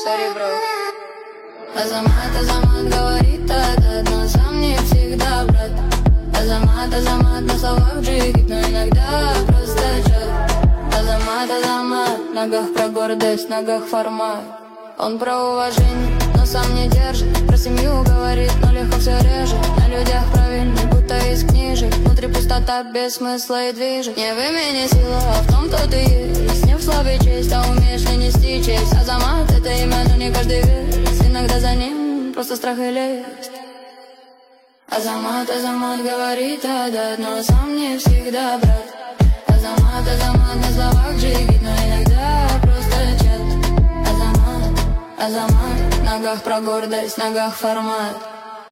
серебро. Азамат говорит так, но сам не всегда брат. Азамат на словах джигит, но иногда просто чат. Азамат, в ногах про гордость, в ногах формат. Он про уважение, но сам не держит. Про семью говорит, но легко все режет. На людях правильный, будто из книжек. Внутри пустота без смысла и движет. Не в имени сила, а в том, кто ты есть. Не в славе честь, а умеешь ли нести честь. Азамат это имя, но не каждый вес. Иногда за ним просто страх и лесть. Азамат говорит да, но сам не всегда брат. Азамат на словах джигит, но иногда просто чат. Азамат, в ногах про гордость, в ногах формат.